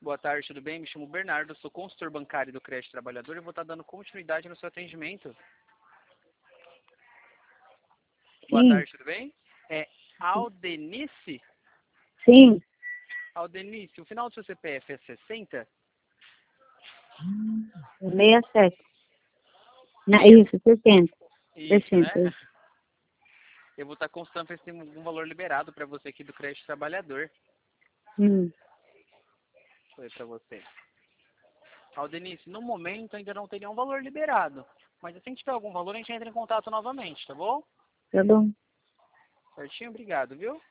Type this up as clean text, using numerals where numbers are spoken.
Boa tarde, tudo bem? Me chamo Bernardo, sou consultor bancário do Crédito Trabalhador e vou estar dando continuidade no seu atendimento. Boa Sim, tarde, tudo bem? É Aldenice? sim. Aldenice, o final do seu CPF é 60? 67. Não, Meia- isso, 60. Isso, né? 60. Eu vou estar constando para ter um valor liberado para você aqui do Crédito Trabalhador. Hum, Foi para você. Aldenice, no momento ainda não tem nenhum valor liberado. Mas assim que tiver algum valor, a gente entra em contato novamente, tá bom? tá bom. Certinho? Obrigado, viu?